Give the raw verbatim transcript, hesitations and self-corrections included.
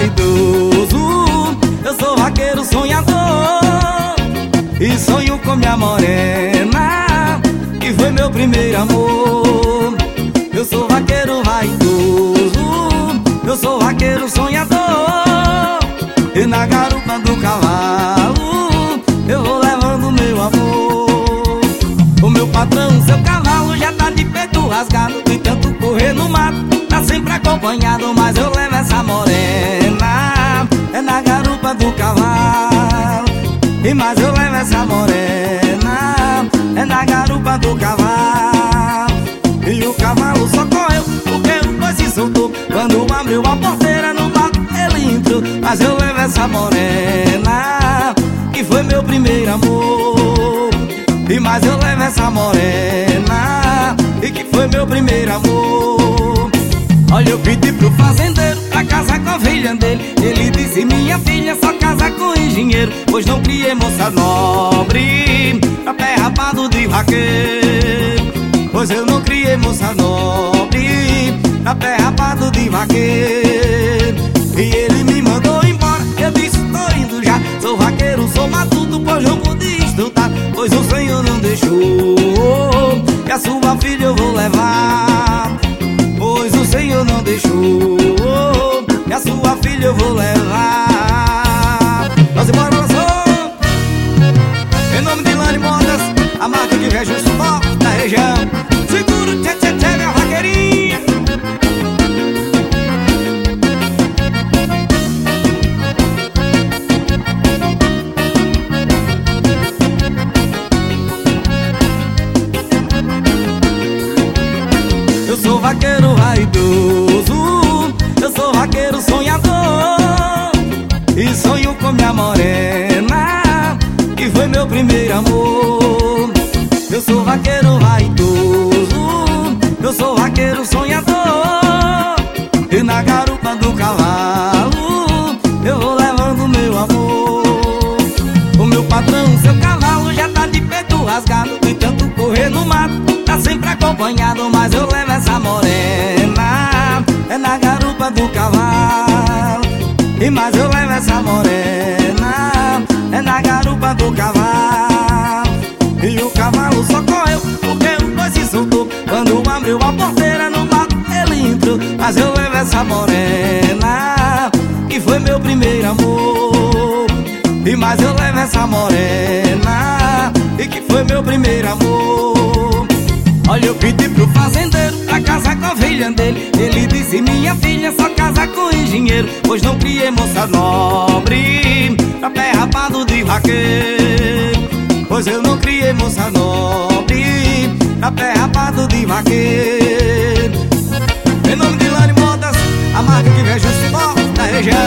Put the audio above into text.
vaidoso, eu sou vaqueiro sonhador e sonho com minha morena, que foi meu primeiro amor. Eu sou vaqueiro vaidoso, eu sou vaqueiro sonhador, e na garupa do cavalo eu vou levando meu amor. O meu patrão, seu cavalo, já tá de peito rasgado, de tanto correr no mato, tá sempre acompanhado, mas eu levo essa morena, é na garupa do cavalo. E mais eu levo essa morena, é na garupa do cavalo. E o cavalo só correu porque o boi se soltou, quando abriu a porteira no mato ele entrou. Mas eu levo essa morena, que foi meu primeiro amor. E mais eu levo essa morena, e que foi meu primeiro amor. Olha, eu pedi pro fazendeiro pra casar com a filha dele. Ele disse: minha filha, só casa com engenheiro, pois não criei moça nobre pra pé rapado de vaqueiro. Pois eu não criei moça nobre pra pé rapado de vaqueiro. E ele me mandou embora, eu disse: tô indo já. Sou vaqueiro, sou matuto, pois não pude estudar, pois o Senhor não deixou, e a sua filha eu vou levar. Pois o Senhor não deixou, e a sua filha eu vou levar. Nós embora, professor! Em nome de Lani Modas, a marca que rege o suor da região. Segura o tchê tchê tchê, minha vaqueirinha. Eu sou vaqueiro vaidoso, eu sou vaqueiro sonhador, e sonho com minha morena, que foi meu primeiro amor. Eu sou vaqueiro vaidoso, eu sou vaqueiro sonhador, e na garupa do cavalo eu vou levando meu amor. O meu patrão, seu cavalo, já tá de peito rasgado, de tanto correr no mato, tá sempre acompanhado, mas eu levo essa morena, é na garupa do cavalo. E mais eu levo essa morena, é na garupa do cavalo. E o cavalo só correu porque o boi se soltou, quando abriu a porteira no mato ele entrou. Mas eu levo essa morena, que foi meu primeiro amor. E mais eu levo essa morena, e que foi meu primeiro amor. Olha, eu pedi pro fazendeiro pra casar com a filha dele. Ele disse: minha filha, só casa com engenheiro, pois não criei moça nobre pra pé rapado de vaqueiro. Pois eu não criei moça nobre pra pé rapado de vaqueiro. Em nome de Lani Modas, a marca que rege o suor da região.